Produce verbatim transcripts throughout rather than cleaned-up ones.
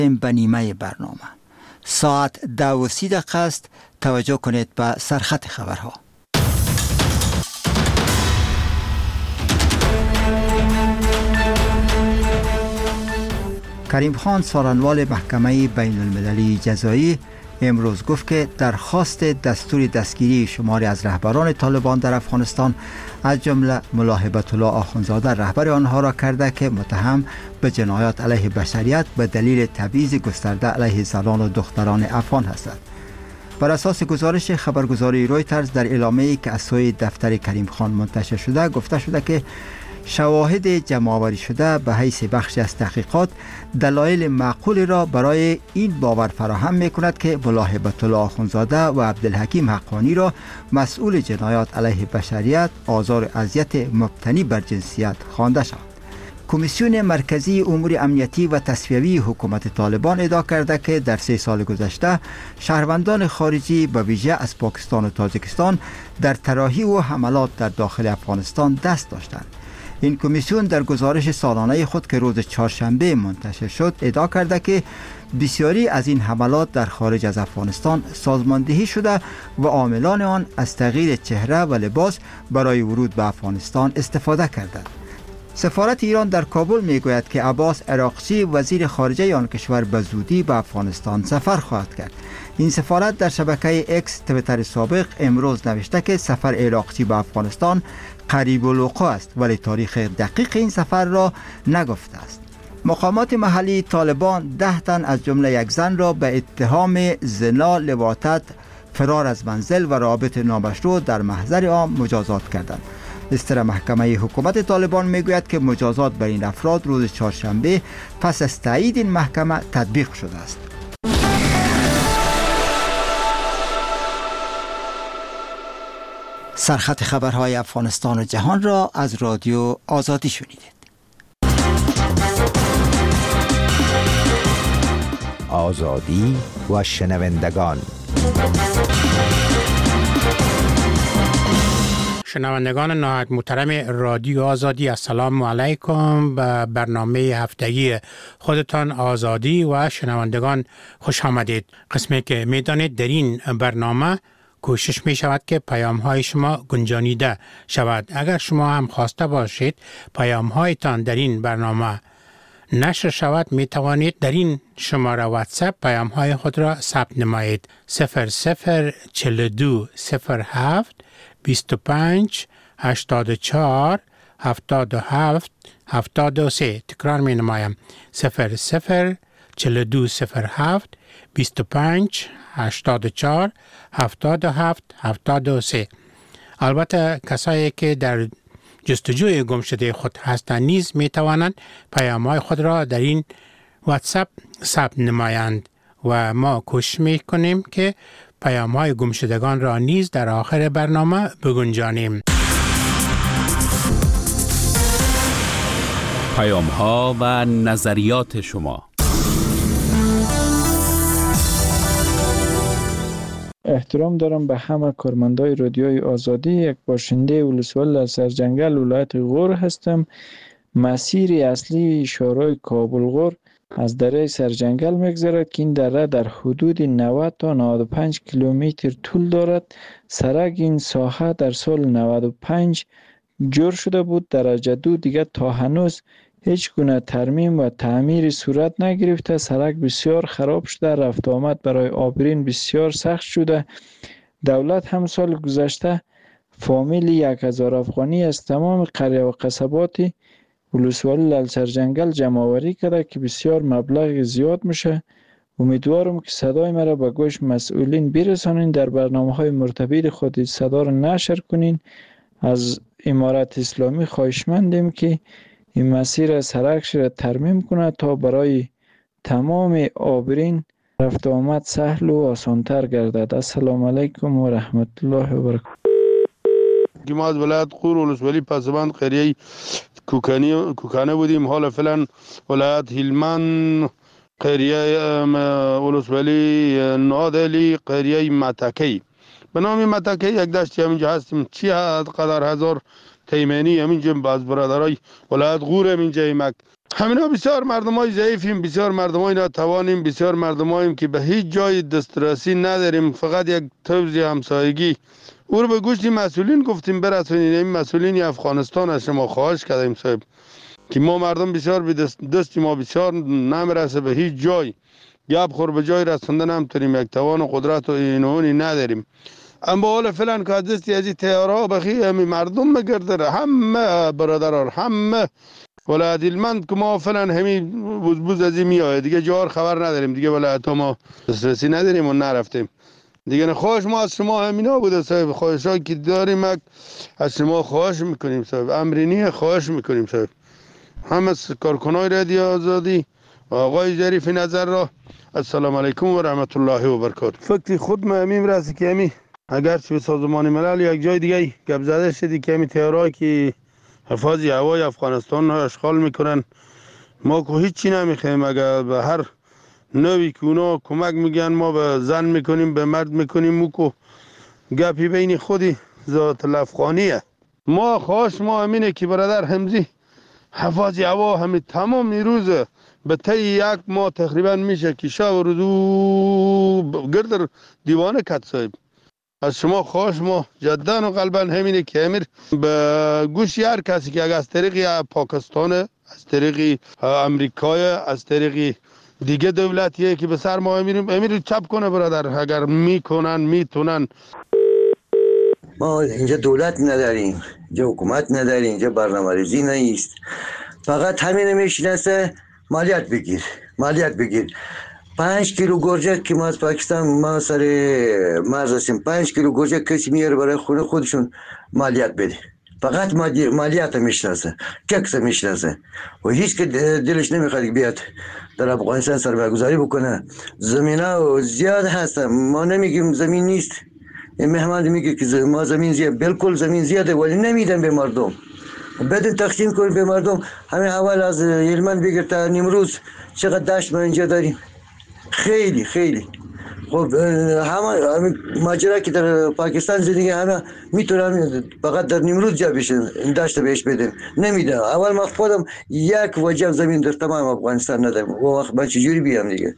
به نیمه برنامه ساعت دو و سی دقیقه است. توجه کنید به سرخط خبرها. کریم خان سارنوال محکمه بین المللی جزایی امروز گفت که درخواست دستور دستگیری شماری از رهبران طالبان در افغانستان از جمله ملا هیبت الله آخوندزاده رهبر آنها را کرده که متهم به جنایات علیه بشریت به دلیل تبعیض گسترده علیه زنان و دختران افغان هستند. بر اساس گزارش خبرگزاری رویترز در اعلامیه‌ای که از سوی دفتر کریم خان منتشر شده گفته شده که شواهد جمع‌آوری شده به حیث بخشی از تحقیقات دلایل معقولی را برای این باور فراهم می‌کند که ملا هیبت الله آخوندزاده و عبدالحکیم حقانی را مسئول جنایات علیه بشریت، آزار و اذیت مبتنی بر جنسیت خوانده شد. کمیسیون مرکزی امور امنیتی و تصفیوی حکومت طالبان ادعا کرده که در سه سال گذشته شهروندان خارجی به ویژه از پاکستان و تاجیکستان در طراحی و حملات در داخل افغانستان دست داشتند. این کمیسیون در گزارش سالانه خود که روز چهارشنبه منتشر شد ادعا کرده که بسیاری از این حملات در خارج از افغانستان سازماندهی شده و عاملان آن از تغییر چهره و لباس برای ورود به افغانستان استفاده کردند. سفارت ایران در کابل میگوید که عباس عراقچی وزیر خارجه آن کشور به زودی به افغانستان سفر خواهد کرد. این سفارت در شبکه اکس تویتر سابق امروز نوشته که سفر عراقچی به افغانستان قریب الوقوع است ولی تاریخ دقیق این سفر را نگفته است. مقامات محلی طالبان ده تن از جمله یک زن را به اتهام زنا، لواطت، فرار از منزل و رابط نامشروع در محضر عام مجازات کردند. بستر محکمه حکومت طالبان میگوید که مجازات بر این افراد روز چهارشنبه پس از تایید این محکمه تطبیق شده است. سرخط خبرهای افغانستان و جهان را از رادیو آزادی شنیدید. آزادی و شنوندگان. شنوندگان نهایت محترم رادیو آزادی، السلام علیکم. به برنامه هفتگی خودتان آزادی و شنوندگان خوش آمدید. قسمی که میدانید در این برنامه کوشش می شود که پیام های شما گنجانیده شود. اگر شما هم خواسته باشید پیام هایتان در این برنامه نشر شود می توانید در این شماره واتساپ پیام های خود را ثبت نمایید. صفر صفر چهل و دو صفر هفت بیست و پنج هشتاد و چهار هفتاد و هفت هفتاد و سه. تکرار می نمایم. صفر صفر چهل و دو صفر هفت بیست و پنج هشتاد و چهار هفتاد و هفت هفتاد و سه. البته کسایی که در جستجوی گمشده خود هستند نیز می توانند پیام‌های خود را در این واتساپ ثبت نمایند و ما کوشش می کنیم که پیام‌های گمشدگان را نیز در آخر برنامه بگنجانیم. پیام‌ها و نظریات شما. احترام دارم به همه کارمندای رادیوی آزادی. یک باشنده ولسوالی سرجنگل ولایت غور هستم. مسیر اصلی شورای کابل غور از دره سرجنگل میگذرد که این دره در حدود نود تا نود و پنج کیلومتر طول دارد. سرک این ساحه در سال نود و پنج جور شده بود. درجه دو دیگر تا هنوز هیچ گونه ترمیم و تعمیر صورت نگرفته. سرک بسیار خراب شده، رفت آمد برای عابرین بسیار سخت شده. دولت هم سال گذشته فامیل یک هزار افغانی از تمام قریه و قصبات ولسوالی لالسرجنگل جمع آوری کرده که بسیار مبلغ زیاد میشه. امیدوارم که صدای مرا به گوش مسئولین برسانین، در برنامه‌های مرتبط خود صدا را نشر کنین. از امارت اسلامی خواهشمندیم که این مسیر سرکش را ترمیم کنه تا برای تمام عابرین رفت و آمد سهل و آسانتر گردد. السلام علیکم و رحمت الله و برکاته. ما از ولایت غور ولسوالی پسبند قریه کوکانی کوکانه بودیم. حالا فعلا ولایت هلمند قریه ولسوالی نادلی قریه متکی به نام متکی یک دشتی همینجا هستیم. چی قدر هزار تیمنی همینجا باز برادرای ولایت غور همینجا یک همینا بسیار مردمای ضعیفیم، بسیار مردمای ناتوانیم، بسیار مردماییم که به هیچ جای دسترسی نداریم. فقط یک توزیع همسایگی او رو به گوش مسئولین گفتیم برسونید. این مسئولین افغانستان از شما خواهش کردیم صاحب که ما مردم بسیار به دست, دست ما بسیار نمیرسه به هیچ جای، گپ خور به جای رسوندن نمیتونیم، یک توان و قدرت و اینونی نداریم. اما حالا فعلا که دستی از این تیارها بخی همین مردم مگرده، همه برادران همه ولایت هلمند که ما فعلا همین بوز از این میاد دیگه، جوار خبر نداریم دیگه، ولایت ها ما دسترسی نداریم و نرفتیم دیگه. خواهش ما از شما همینا بوده صاحب، خواهش ها که داریم از شما خواهش میکنیم صاحب، امرینی خواهش میکنیم صاحب. همه کارکنای رادیو آزادی و آقای ظریف نظر را السلام علیکم و رحمت الله و برکاته. فکر خود ما همین راستی که همین اگر چه سازمان ملل یک جای دیگه گپ زده شدی که همین تیارایی که حفاظی هوای افغانستان را اشغال میکنن، ما که هیچی نمیخوایم. اگر به هر نوی که اونا کمک میگن ما به زن میکنیم به مرد میکنیم، مو که گپی بین خودی ذات الافغانیه. ما خواهش ما همینه که برادر حمزی حفاظی هوا همین تمام روز به طی یک ماه تقریبا میشه که شب و روزو گرد دیوانه کت صاحب. از شما خواهش ما جدا و قلبا همینه که امیر به گوش هر کسی که اگر از طریق پاکستان، از طریق امریکای، از طریق دیگه دولتیه که به سر ما امیریم امیر چپ کنه برادر، اگر میکنن میتونن. ما اینجا دولت نداریم، اینجا حکومت نداریم، اینجا برنامه‌ریزی نیست، فقط همین میشناسه مالیات بگیر مالیات بگیر. پنج کیلو گرجه که ما از پاکستان ما سر مرز هستیم، پنج کیلو گرجه کسی میاره برای خونه خودشون مالیات بده، فقط مالیات میشناسه، چکس میشناسه و هیچ که دلش نمیخواد بیاد در افغانستان سرمایه‌گذاری بکنه. زمینا زیاد هستن، ما نمیگیم زمین نیست. این مهمان میگه که ما زمین زیاد، بالکل زمین زیاده ولی نمیدن به مردم. بدون تقسیم کنیم به مردم. همین اول از هلمند بگیر تا نیمروز چقدر دشت ما اینجا داریم، خیلی خیلی. خب همه ماجرا که در پاکستان زندگی همه میتونن فقط در نیمروز جا بشن، این دشت بهش بدن، نمیدن. اول ما خودم یک وجب زمین در تمام افغانستان ندارم، و وقت من چجوری بیام دیگه؟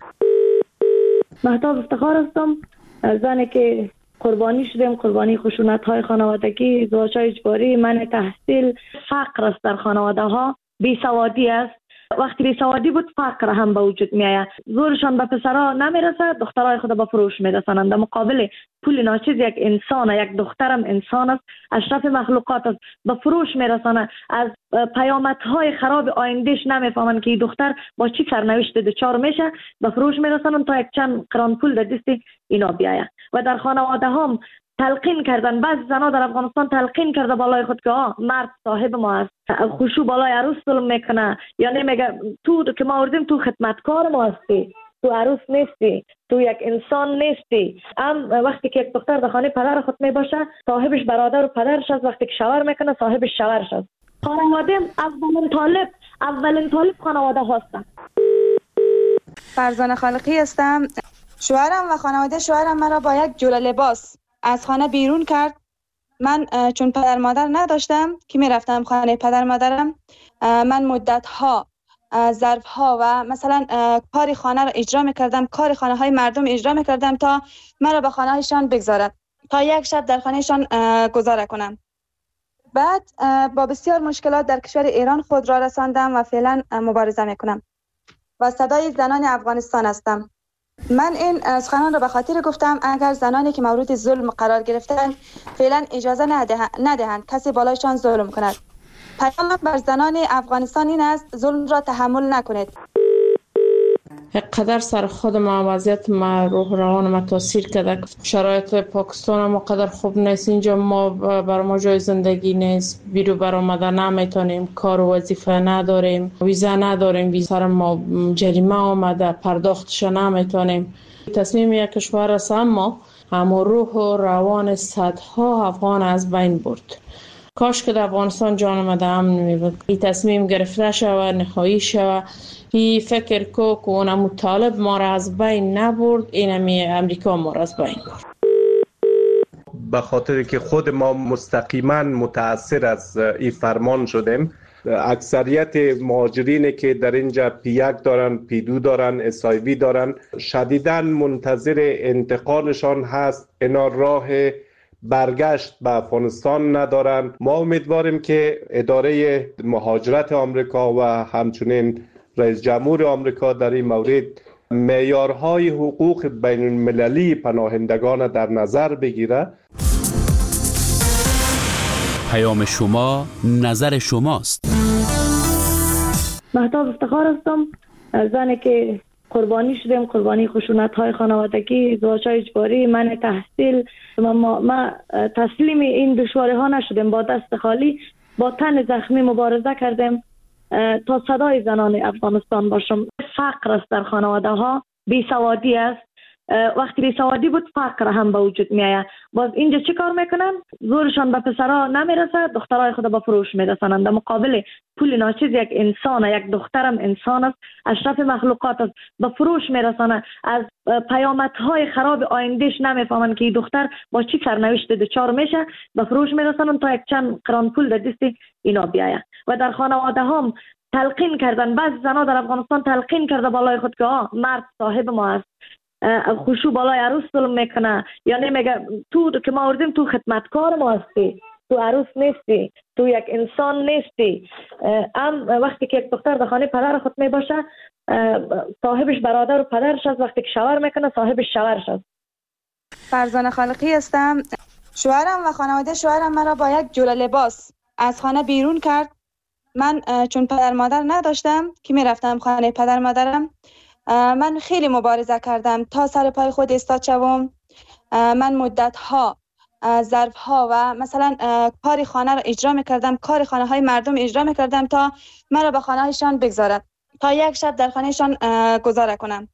مهتاب افتخار هستم، زنی که قربانی شدیم، قربانی خشونت های خانوادگی، ازدواج های اجباری، منع تحصیل، فقر است در خانواده ها، بیسوادی است. وقتی بیسوادی بود فقر هم به وجود می آید. زورشان به پسرها نمیرسه، دخترای خود به فروش میرسانند. در مقابل پول ناچیز یک انسان، یک دخترم انسان است، اشرف مخلوقات است، به فروش میرسانه. از پیامدهای خراب آیندهش نمیفهمند که این دختر با چی سرنوشت دچار میشه، به فروش میرسانند تا یک چند قران پول در دست اینا بیاید. و در خانواده هم تلقین کردن، بعض زنها در افغانستان تلقین کرده بالای خود که آه مرد صاحب ما است، خوشو بالای عروس ظلم میکنه، یعنی میگه تو که ما آوردیم تو خدمتکار ما هستی، تو عروس نیستی، تو یک انسان نیستی. ام وقتی که یک دختر در خانه پدر خود می باشه، صاحبش برادر و پدرش است، وقتی که شوهر میکنه صاحبش شوهرش است. خانواده اولین طالب اولین طالب خانواده هستند. فرزانه خالقی هستم. شوهرم و خانواده شوهرم مرا با یک جوله لباس از خانه بیرون کرد. من چون پدر مادر نداشتم که می رفتم خانه پدر مادرم، من مدت ها ظرف ها و مثلا کار خانه را اجرا می کردم، کار خانه های مردم اجرا می کردم تا مرا به خانه هایشان بگذارد، تا یک شب در خانه شان گذاره کنم. بعد با بسیار مشکلات در کشور ایران خود را رساندم و فعلا مبارزه می کنم و صدای زنان افغانستان هستم. من این سخنان را به خاطر گفتم اگر زنانی که مورد ظلم قرار گرفتند فعلا اجازه ندهند, ندهند کسی بالایشان ظلم کند. پیام بر زنان افغانستان این است ظلم را تحمل نکنید. قدر سر خود ما وضعیت ما روح روان ما تاثیر کرده. شرایط پاکستان ما قدر خوب نیست، اینجا ما بر ما جای زندگی نیست، بیرو برآمده نمیتونیم، کار و وظیفه نداریم، ویزا نداریم، ویزا سر ما جریمه آمده پرداختش نمیتونیم. تصمیم یک کشور است اما اما روح و روان صدها افغان از بین برد. کاش که در افغانستان جان آمده امن میبود. این تصمیم گرفته شوه، نهایی شوه. این فکر کو که اونم طالب ما را از بین نبرد، اینمی امریکا ما را از بین برد. به خاطر که خود ما مستقیما متاثر از این فرمان شدیم اکثریت مهاجرینی که در اینجا پی یک دارن، پی دو دارن، اس آی وی دارن، شدیداً منتظر انتقالشان هست. اینا راه برگشت به افغانستان ندارن. ما امیدواریم که اداره مهاجرت آمریکا و همچنین رئیس جمهور آمریکا در این مورد معیارهای حقوق بین المللی پناهندگان در نظر بگیره. پیام شما، نظر شماست. مهتاب افتخار هستم، زنی که قربانی شدیم، قربانی خشونت های خانوادگی، ازدواج های اجباری، من تحصیل. ما, ما تسلیم این دشواری ها نشدیم، با دست خالی با تن زخمی مبارزه کردیم تا صدای زنان افغانستان باشم. فقر است در خانواده ها، بیسوادی است. وقتی بیسوادی بود فقر هم به وجود می آید. باز اینجا چی کار میکنن؟ زورشان به پسرها نمیرسه، دخترای خود به فروش میرسانند. در مقابل پول ناچیز یک انسان، یک دخترم انسان است، اشرف مخلوقات است، به فروش میرسانه. از پیامدهای خراب آیندهش نمیفهمن که این دختر با چی سرنوشت دچار میشه، به فروش میرسانن تا یک چند قران پول در دست اینا بیاید. و در خانواده هم تلقین کردن، بعض زنا در افغانستان تلقین کرده بالای خود که آه مرد صاحب ما است، خوشو بالای عروس ظلم میکنه، یعنی میگه تو که ما آوردیم تو خدمتکار ما هستی، تو عروس نیستی، تو یک انسان نیستی. ام وقتی که یک دختر در خانه پدر خود میباشه، صاحبش برادر و پدرش است. وقتی که شوهر میکنه صاحبش شوهرش است. فرزانه خالقی هستم. شوهرم و خانواده شوهرم مرا با یک جوله لباس از خانه بیرون کرد. من چون پدر مادر نداشتم که میرفتم خانه پدر مادرم، من خیلی مبارزه کردم تا سر پای خود ایستاد شوم. من مدت ها ظرف ها و مثلا کار خانه را اجرا میکردم، کار خانه های مردم اجرا میکردم تا مرا به خانه هایشان بگذارد، تا یک شب در خانه شان گذاره کنم.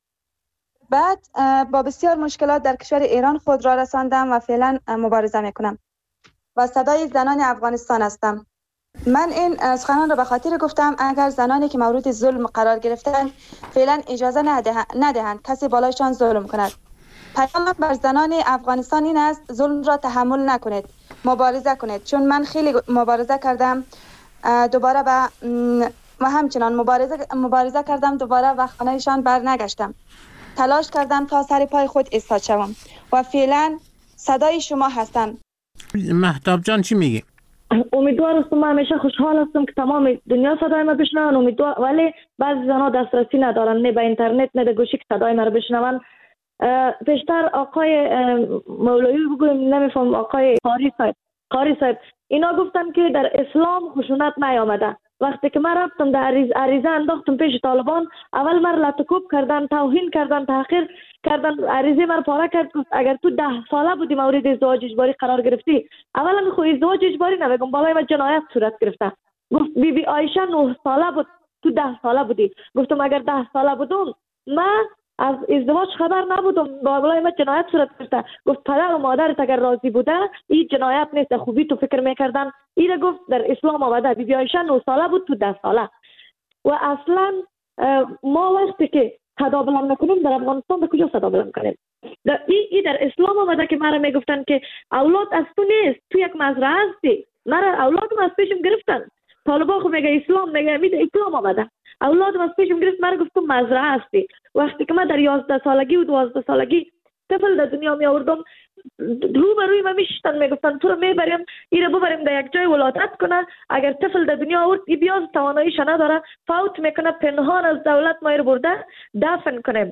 بعد با بسیار مشکلات در کشور ایران خود را رساندم و فعلا مبارزه میکنم و صدای زنان افغانستان هستم. من این سخنان را به خاطر گفتم اگر زنانی که مورد ظلم قرار گرفتن فعلا اجازه ندهند, ندهند کسی بالایشان ظلم کند. پیامم بر زنان افغانستان این است ظلم را تحمل نکنید، مبارزه کنید. چون من خیلی مبارزه کردم دوباره به و همچنان مبارزه مبارزه کردم دوباره و خانهشان بر نگشتم. تلاش کردم تا سر پای خود ایستاد شوم و فعلا صدای شما هستم. مهتاب جان چی میگی؟ امیدوار هستم، من همیشه خوشحال هستم که تمام دنیا صدای ما بشنون. امیدوار، ولی بعضی زنها دسترسی ندارن، نه به اینترنت نه به گوشی که صدای ما رو بشنون. پیشتر آقای مولوی بگویم، نمیفهم، آقای قاری صاحب قاری صاحب اینا گفتن که در اسلام خشونت نیامده. وقتی که من رفتم در عریض عریضه انداختم پیش طالبان، اول من لطکوب کردن، توهین کردن، تحقیر کردن، عریضه من پاره کرد. اگر تو ده ساله بودی مورد ازدواج اجباری قرار گرفتی، اولا خو ازدواج اجباری نمیگم، بالای من جنایت صورت گرفته. گفت بی بی عایشه نه ساله بود، تو ده ساله بودی. گفتم اگر ده ساله بودم من از ازدواج خبر نبودم، بالای من جنایت صورت گرفته. گفت پدر و مادرت اگر راضی بوده این جنایت نیست، خوبی تو فکر میکردن. ایره گفت در اسلام آمده. بی بی عایشه نه ساله بود، تو ده ساله. و اصلا ما وقتی که صدا بلند میکنیم در افغانستان به کجا صدا بلند کنیم؟ در ای, ای در اسلام آمده که مرا میگفتن که اولاد از تو نیست، تو یک مزرعه هستی. مرا اولادم از پیشم گرفتن. طالبا خو میگه اسلام، میگه می اسلام آمده. اولادم از پیشم گرفت، مرا گفت تو مزرعه هستی. وقتی که من در یازده سالگی و دوازده سالگی طفل در دنیا می آوردم، رو به روی من میشتن، میگفتن تو رو میبریم ایره ببریم در یک جای ولادت کنه. اگر طفل در دنیا آورد ای بیاز تواناییش نداره، فوت میکنه، پنهان از دولت ما رو برده دفن کنیم.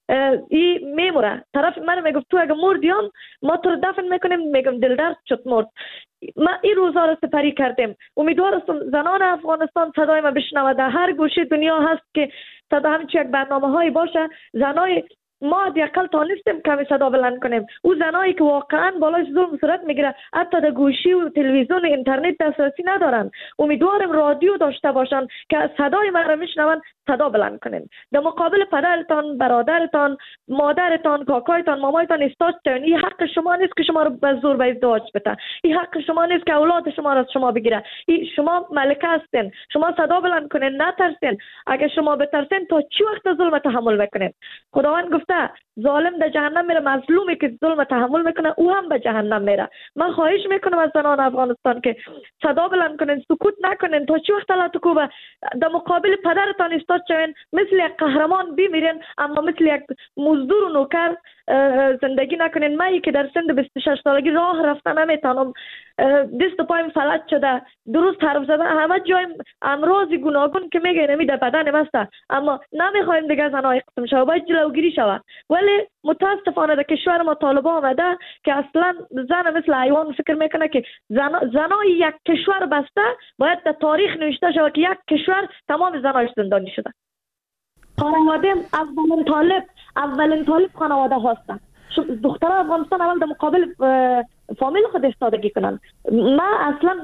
ای میموره. طرف من میگفت تو اگر مردیم ما تو رو دفن میکنیم. میگم دل درد شد مرد. ما این روزا رو سپری کردیم. امیدوارم زنان افغانستان صدای ما بشنوه. در هر گوشه دنیا هست که صدا همچین یک برنامه هایی باشه. زنای ما دیگه تانستیم کمی صدا بلند کنیم. او زنایی که واقعا بالای ظلم صورت میگیره، حتی در گوشی و تلویزیون و اینترنت دسترسی ندارن، امیدوارم رادیو داشته باشن که صدای ما را میشنون، صدا بلند کنیم. در مقابل پدرتان، برادرتان، مادرتان، کاکایتان، مامایتان استاد شوین. این حق شما نیست که شما رو به زور به ازدواج بده. این حق شما نیست که اولاد شما را از شما بگیره. این شما ملکه هستین. شما صدا بلند کنین، نترسین. اگر شما بترسین تا چی وقت ظلم تحمل میکنین؟ خداوند گفت گفته ظالم در جهنم میره، مظلومی که ظلم تحمل میکنه او هم به جهنم میره. من خواهش میکنم از زنان افغانستان که صدا بلند کنین، سکوت نکنین. تا چه وقت الله تو کوبه در مقابل پدرتان ایستاد شوین، مثل یک قهرمان بمیرین اما مثل یک مزدور و نوکر زندگی نکنین. من که در سن بیست و شش سالگی راه رفتن نمیتونم، دست و پایم فلج شده، درست حرف زدن همه جایم امراض گوناگون که میگه نمیده بدن مسته، اما نمیخوایم دیگه زنای قسم شود، باید جلوگیری شود. ولی متاسفانه در کشور ما طالبان آمده که اصلا زن مثل حیوان فکر میکنه که زن زنای یک کشور بسته باید در تاریخ نوشته شود که یک کشور تمام زنایش زندانی شده. خانواده اولین طالب اولین طالب خانواده هستن. دختران افغانستان اول در مقابل فامیل خود استادگی کنن. من اصلا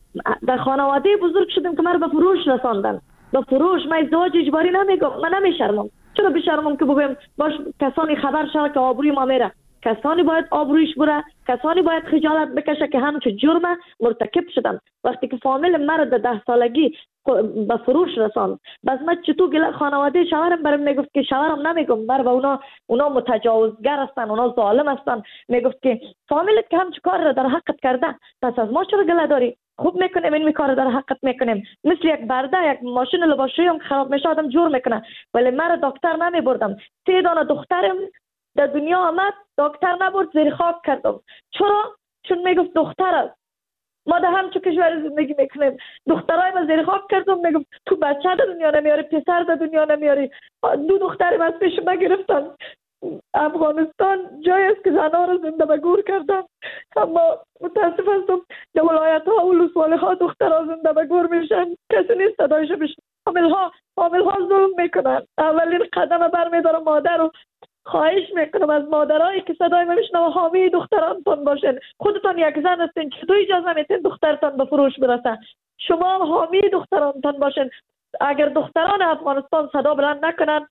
در خانواده بزرگ شدم که من به فروش رساندن، به فروش. من ازدواج اجباری نمیگم، من نمیشرمم. چرا بشرمم که بگم باش کسانی خبر شود که آبروی ما میره؟ کسانی باید آبرویش بره، کسانی باید خجالت بکشه که همچه جرم مرتکب شدن. وقتی که فامیل مرا در ده سالگی به فروش رساند، بس من چطور گله خانواده شوهرم برام میگفت که شوهرم نمیگم مر و اونا اونا متجاوزگر هستن، اونا ظالم هستن. میگفت که فامیلت که همچه کار را در حقت کرده، پس از ما چرا گله داری؟ خوب میکنیم این کار در حقت میکنیم. مثل یک برده یک ماشین لباسشویی هم خراب میشه آدم جور میکنه، ولی مرا دکتر نمیبردم. سه دانه دخترم در دنیا آمد، دکتر نبرد، زیر خاک کردم. چرا؟ چون میگفت دختر است. ما در همچه کشور زندگی میکنیم، دخترای ما زیر خاک کردم. میگفت تو بچه در دنیا نمیاری، پسر در دنیا نمیاری. دو دخترم از پیش ما گرفتن. افغانستان جای است که زنان را زنده به گور کردن، اما متاسف هستم در ولایت ها و ولسوالی ها دخترها زنده به گور میشن، کسی نیست صدایش بشن. حامل ها حامل ها ظلم میکنن. اولین قدم برمیدارم مادر رو خواهش میکنم از مادرایی که صدای من میشنوه حامی دخترانتان باشین. خودتان یک زن هستین، چطور اجازه میتین دخترتان به فروش برسه؟ شما حامی دخترانتان باشین. اگر دختران افغانستان صدا بلند نکنن،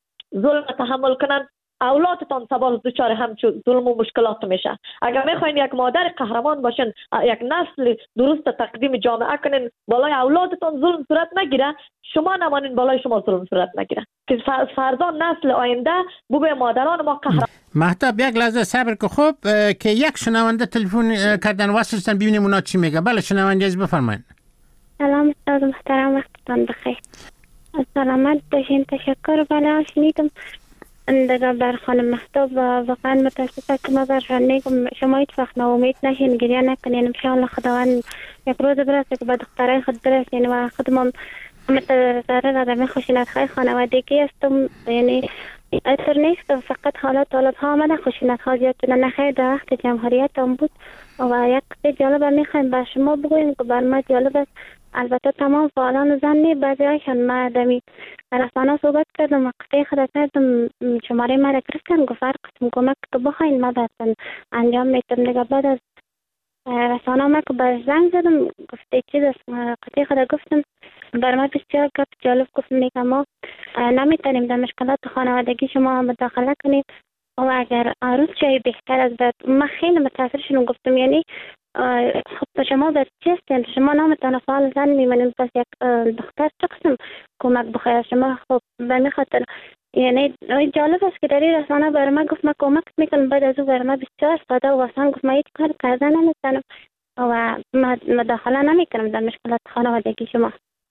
ظلم تحمل کنن، اولادتان سبال دچار همچون ظلم و مشکلات میشه. اگر میخواین یک مادر قهرمان باشین، یک نسل درست تقدیم جامعه کنین، بالای اولادتان ظلم صورت نگیره، شما نمانین بالای شما ظلم صورت نگیره که فردا نسل آینده بوبه مادران ما قهرمان. مهتاب یک لحظه صبر که خوب که یک شنونده تلفن کردن واسطن ببینیم اونا چی میگه. بله شنونده از بفرمایید. سلام استاد محترم، وقتتان بخیر. سلامت باشین. تشکر. بله شنیدم دیگه بر خانم مهتاب و واقعا متاسفم که ما برشان میگم شما هیچ وقت ناامید نشین، گریه نکنین. انشاءالله خداوند یک روز برسه که به دخترای خود برسین و خودمان متضرر آدم خشونت‌های خانوادگی هستم. یعنی اثر نیست، فقط حالا طالب ها آمده خشونت‌ها زیاد شدن. نخیر در وقت جمهوریت هم بود و یک قصه جالب میخوایم به شما بگویم که بر ما جالب است. البته تمام فعالان زنی بعضی هایشان ما دمی رسانه صحبت کردم و قصه خود کردم، شماره ما را گرفتن گفت هر قسم کمک که بخواین ما براتون انجام میتونم. دیگه بعد از رسانه ما که بر زنگ زدم گفته چیز است، قصه خود گفتم بر ما بسیار گپ جالب گفت میگم ما نمیتونیم در مشکلات خانوادگی شما مداخله کنیم و اگر روز جای بهتر از بعد. ما خیلی متاثر شدم گفتم یعنی خب شما بس چیستین، شما نامتان فعال زن میمونیم، پس یک دختر چه قسم کمک بخواید شما؟ خب به می خاطر یعنی جالب است که در این رسانه بر ما گفت ما کمک میکنم، بعد از او بر ما بسیار ساده و آسان گفت ما هیچ کار کردن نمیتونم و مداخله نمیکنم در مشکلات خانوادگی شما.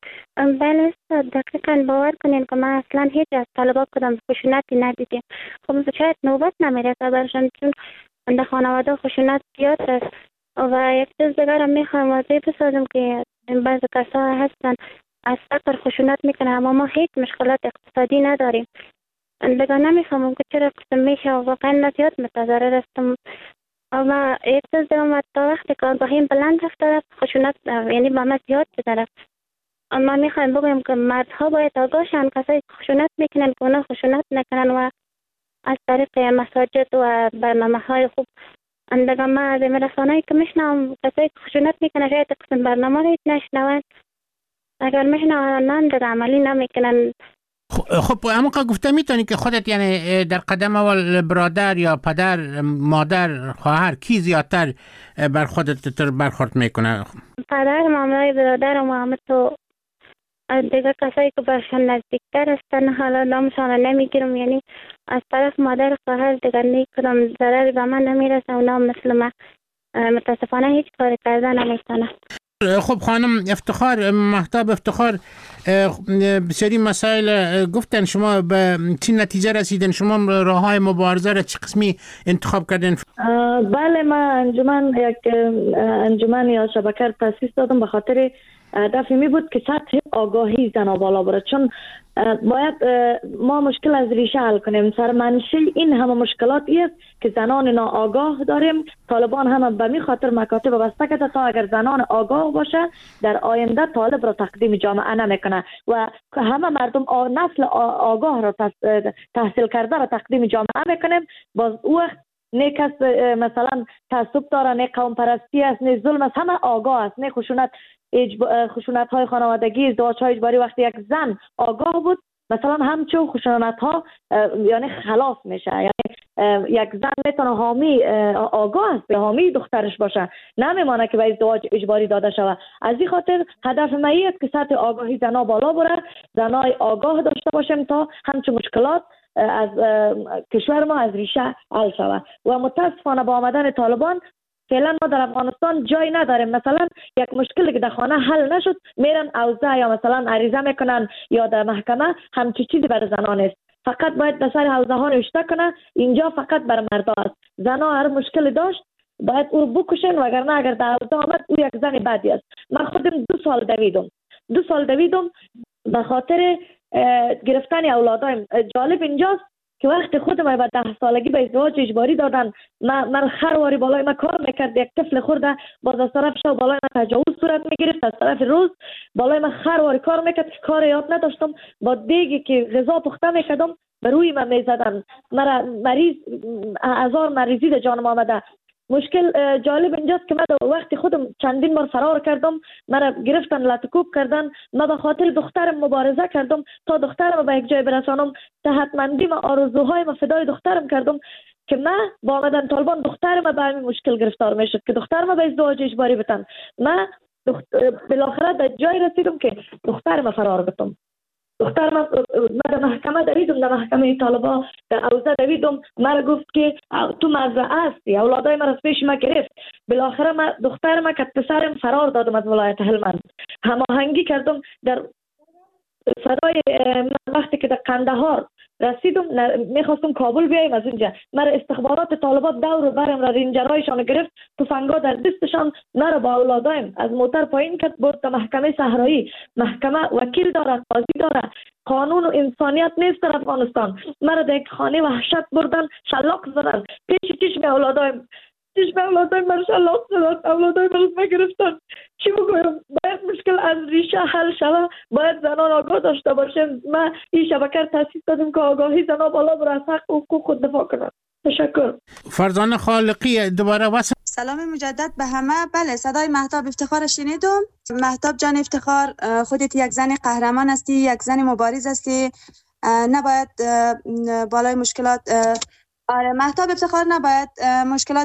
بله دقیقا باور کنین که ما اصلا هیچ از طالبا کدام خشونتی ندیدیم. خب شاید نوبت نمیره برشان چون در خانواده خشونت زیاد است. و یک چیز دیگر هم میخوایم واضح بسازم که بعض کسا هستن از فقر خشونت میکنه، اما ما هیچ مشکلات اقتصادی نداریم. دیگر نمیفهمم که چرا قسم میشه و واقعا من زیاد متضرر هستم. اما یک چیز دیگر تا وقتی که آگاهیم بلند رفته خشونت یعنی با ما زیاد شده. اما میخوایم بگویم که مردها باید آگاه شن، کسایی که خشونت میکنن که اونا خشونت نکنن و از طریق مساجد و برنامه های خوب اندگاه ما از رسانه‌ای که میشنم کسایی که خشونت میکنن شاید قسم برنامه رو نشنون، اگر میشنون در عملی نمیکنن. خب اما که گفته میتونی که خودت یعنی در قدم اول برادر یا پدر مادر خواهر کی زیادتر بر خودت تر برخورد میکنه؟ پدر مامای برادر و همه تو دیگه کسایی که برشان نزدیکتر هستن حالا نامشان نمیگیرم، یعنی از طرف مادر خواهر دیگه نیکنم ضرری به من نمیرسه. اونا مثل من متاسفانه هیچ کاری کردن نمیتونن. خب خانم افتخار، مهتاب افتخار، بسیاری مسائل گفتن، شما به چی نتیجه رسیدن؟ شما راه های مبارزه را چه قسمی انتخاب کردن؟ بله، من انجمن یک انجمن یا شبکه تاسیس دادم به خاطر هدف می بود که سطح آگاهی زنان بالا بره، چون باید ما مشکل از ریشه حل کنیم. سر منشأ این همه مشکلات است که زنان ناآگاه داریم. طالبان هم به می خاطر مکاتب بسته کرده تا اگر زنان آگاه باشه در آینده طالب را تقدیم جامعه نمیکنه و همه مردم نسل آگاه را تحصیل کرده را تقدیم جامعه میکنیم. باز او وقت نه کس مثلا تعصب داره، نه قوم پرستی است، نه ظلم است، همه آگاه است، نه خشونت خشونت های خانوادگی، ازدواج های اجباری. وقتی یک زن آگاه بود مثلا همچون خشونت ها یعنی خلاص میشه، یعنی یک زن میتونه حامی آگاه است، حامی دخترش باشه، نمیمانه که به ازدواج اجباری داده شود. از این خاطر هدف من است که سطح آگاهی زنا بالا بره، زنای آگاه داشته باشیم تا همچون مشکلات از کشور ما از ریشه حل شود. و متاسفانه با آمدن طالبان فعلا ما در افغانستان جای نداریم. مثلا یک مشکلی که در خانه حل نشد میرن اوضاع یا مثلا عریضه میکنن یا در محکمه، همچی چیزی برای زنان است. فقط باید به سر حوزه ها نوشته کنه، اینجا فقط بر مردا است. زنا هر مشکلی داشت باید او رو بکشن، وگرنه اگر در حوزه آمد او یک زن بدی است. من خودم دو سال دویدم دو سال دویدم به خاطر گرفتن اولادایم. جالب اینجاست که وقتی خودم به ده سالگی به ازدواج اجباری دادن، من من خرواری بالای من کار میکرد، یک طفل خورده باز از طرف شب بالای من تجاوز صورت میگرفت، از طرف روز بالای من خرواری کار میکرد، کار یاد نداشتم، با دیگی که غذا پخته میکردم به روی من میزدن، مرا مریض هزار مریضی در جانم آمده. مشکل جالب اینجاست که من وقتی خودم چندین بار فرار کردم، مرا گرفتن لطکوب کردن، من به خاطر دخترم مبارزه کردم تا دخترم به یک جای برسانم. صحتمندی و آرزوهای ما فدای دخترم کردم که من با آمدن طالبان دخترم به همین مشکل گرفتار میشد که دخترم به ازدواج اجباری بتن. من دخت... بالاخره در جای رسیدم که دخترم فرار بتم. دختر من در محکمه دویدم، در محکمه طالبا در اوضاع دویدم، مرا گفت که تو مزرعه هستی، اولادای من از پیش ما گرفت. بالاخره من دختر من که پسرم فرار دادم از ولایت هلمند. هماهنگی کردم در فدای وقتی که در قندهار رسیدم، میخواستم کابل بیایم از اونجا، مرا استخبارات طالبات دور برم را رینجرایشان گرفت، تفنگا در دستشان، مرا با اولادایم از موتر پایین کرد برد تا محکمه صحرایی. محکمه وکیل داره، قاضی داره، قانون و انسانیت نیست در افغانستان. مرا در یک خانه وحشت بردن، شلاق زدن پیش چشم اولادایم، چشم اولادایم مرا شلاق زدن، اولادایم مرا گرفتن. چی بگویم؟ باید مشکل از ریشه حل شود، باید زنان آگاه داشته باشیم. ما این شبکه تاسیس دادیم که آگاهی زنان بالا بر از حق و حقوق خود دفاع کنند. تشکر. فرزانه خالقی دوباره واسه سلام مجدد به همه. بله، صدای مهتاب افتخار شنیدم. مهتاب جان افتخار، خودت یک زن قهرمان هستی، یک زن مبارز هستی، نباید بالای مشکلات آره مهتاب افتخار نباید مشکلات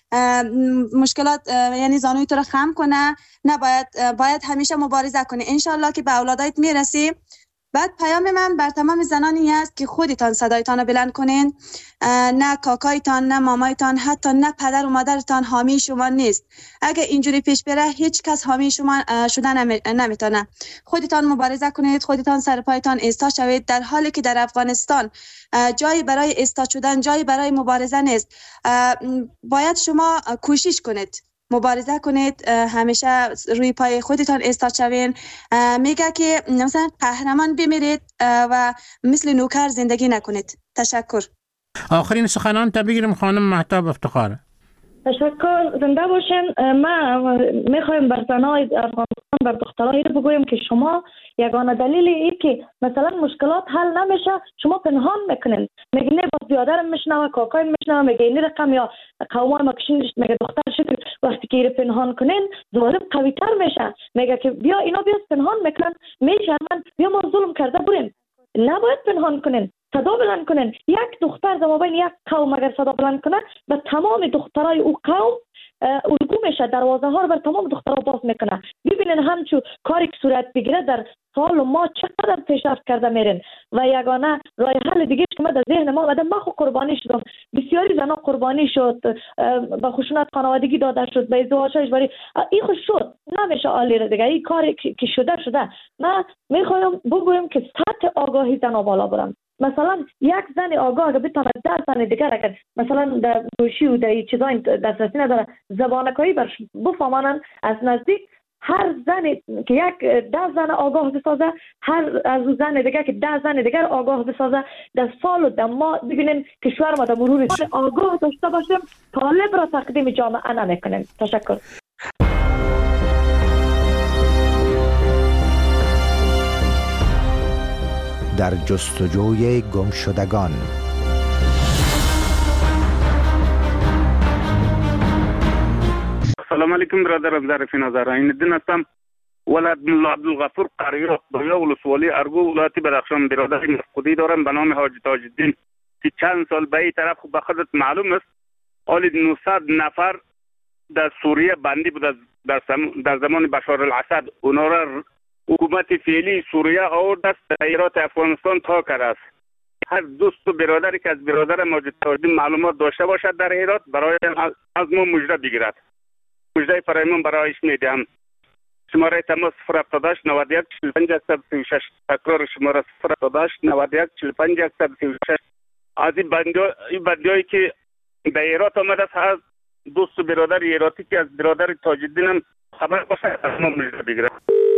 مشکلات یعنی زانوی تو رو خم کنه، نباید باید همیشه مبارزه کنی. انشالله که به اولادایت میرسی. بعد پیام من بر تمام زنانی است که خودتان صدایتان رو بلند کنین. نه کاکایتان، نه مامایتان، حتی نه پدر و مادرتان حامی شما نیست. اگه اینجوری پیش بره هیچ کس حامی شما شدن نمیتونه. خودتان مبارزه کنید، خودتان سر پایتان ایستا شوید، در حالی که در افغانستان جایی برای ایستا شدن، جایی برای مبارزه نیست. باید شما کوشش کنید، مبارزه کنید، همیشه روی پای خودتان ایستاد شوین. میگه که مثلا قهرمان بمیرید و مثل نوکر زندگی نکنید. تشکر. آخرین سخنان تا بگیرم خانم مهتاب افتخار. تشکر، زنده باشین. ما میخوایم بر زنای افغانستان، بر دخترای رو بگویم که شما یگانه دلیل ای که مثلا مشکلات حل نمیشه شما پنهان میکنین. میگه نه باز بیادرم میشنوه، کاکایم میشنوه، میگه این رقم یا قومای ما کشین، میگه دختر شکل. وقتی که ایره پنهان کنین ظالم قوی تر میشه. میگه که بیا اینا بیا پنهان میکنن، میشرمن، بیا ما ظلم کرده برین. نباید پنهان کنین، صدا بلند کنین. یک دختر در مابین یک قوم اگر صدا بلند کنه به تمام دخترای او قوم الگو میشه، دروازه ها رو بر تمام دخترها باز میکنه. ببینین همچون کاری که صورت بگیره در سال و ما چقدر پیشرفت کرده میرین و یگانه راه حل دیگه که من در ذهن ما آمده، من خود قربانی شدم، بسیاری زنا قربانی شد، به خشونت خانوادگی داده شد، به ازدواج اجباری، این خود شد، نمیشه عالی را دیگه، این کاری که شده شده. من میخوایم بگویم که سطح آگاهی زنا بالا برم. مثلا یک زن آگاه اگر بتونه ده زن دیگر اگر مثلا در گوشی و در چیزا دسترسی نداره زبانکایی برش بفهمانن از نزدیک، هر زن که یک ده زن آگاه بسازه، هر از زن دیگر که ده زن دیگر آگاه بسازه، در سال و در ماه ببینیم کشور ما در مرور آگاه داشته باشیم، طالب را تقدیم جامعه نمیکنیم. تشکر. در جستجوی گمشدگان. سلام علیکم برادرم، ظریف نظر این دین هستم، ولد ملا عبدالغفور قریه دویا ولسوالی ارگو ولایت بدخشان. برادر مفقودی دارم به نام حاج تاج الدین که چند سال به این طرف به خودت معلوم است حالی نهصد نفر در سوریه بندی بود در, در زمان بشار الاسد. اونا را حکومت فعلی سوریه آورد است ایرات افغانستان تا کرده است. هر دوست و برادری که از برادر ماجد تاج الدین معلومات داشته باشد در ایرات برای از ما مژده بگیرد. مژده فرایمان برایش میدهم. شماره تماس صفر هفتاد و هشت نود و یک چهل و پنج صد و سی و شش. تکرار شماره صفر هفتاد و هشت نود و یک چهل و پنج صد و سی و شش. از این بندیایی که به ایرات آمده است، هر دوست و برادر ایراتی که از برادر تاج الدین هم خبر باشد از ما مژده بگیرد.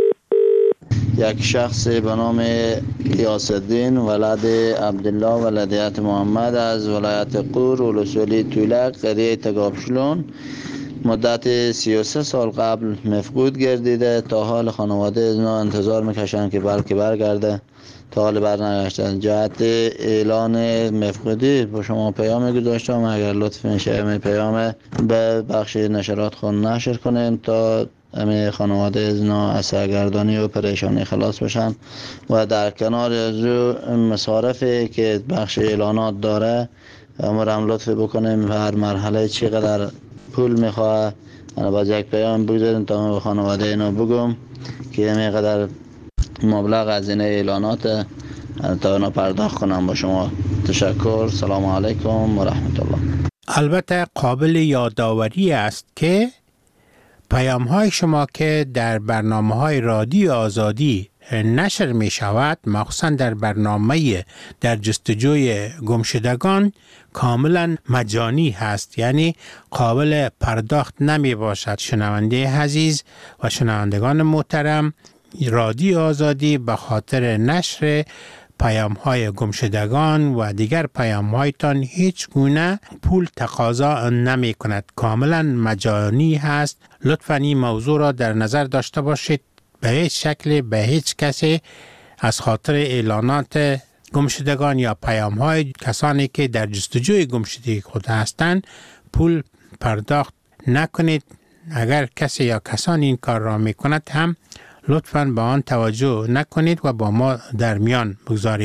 یک شخص به نام غیاث الدین ولد عبدالله ولدیت محمد از ولایت قور ولسوالی تولک قریه تگابشلون مدت سی و سه سال قبل مفقود گردیده. تا حال خانواده از ما انتظار میکشند که بلکه برگرده، تا حال برنگشته. جهت اعلان مفقودی با شما پیام گذاشتم، اگر لطف میشه می پیام به بخش نشرات خون نشر کنین تا همه خانواده از نا از سرگردانی و پریشانی خلاص بشن و در کنار از مصارفی که بخش اعلانات داره امرم لطف بکنیم هر مرحله چقدر پول میخواه انا باز یک پیام بگذاریم تا من به خانواده اینا بگم که اینقدر مبلغ از این اعلانات تا اینا پرداخت کنم. با شما تشکر. سلام علیکم و رحمت الله. البته قابل یادآوری است که پیام های شما که در برنامه های رادیو آزادی نشر می شود، مخصوصا در برنامه در جستجوی گمشدگان، کاملا مجانی هست، یعنی قابل پرداخت نمی باشد. شنونده عزیز و شنوندگان محترم، رادیو آزادی به خاطر نشر پیام های گمشدگان و دیگر پیام هایتان هیچ گونه پول تقاضا نمی کند، کاملا مجانی هست. لطفاً این موضوع را در نظر داشته باشید. به هیچ شکل به هیچ کسی از خاطر اعلانات گمشدگان یا پیام های کسانی که در جستجوی گمشدگی خود هستند پول پرداخت نکنید. اگر کسی یا کسانی این کار را می کند هم لطفاً به آن توجه نکنید و با ما در میان بگذارید.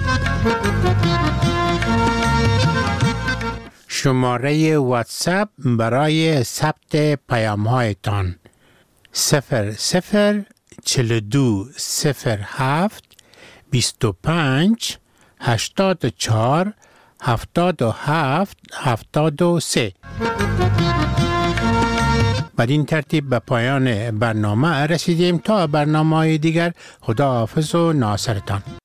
شماره واتساپ برای ثبت پیام هایتان صفر صفر چهل و دو صفر هفت بیست و پنج هشتاد و چهار هفتاد و هفت هفتاد و سه. بدین ترتیب به پایان برنامه رسیدیم. تا برنامه دیگر خدا حافظ و ناصرتان.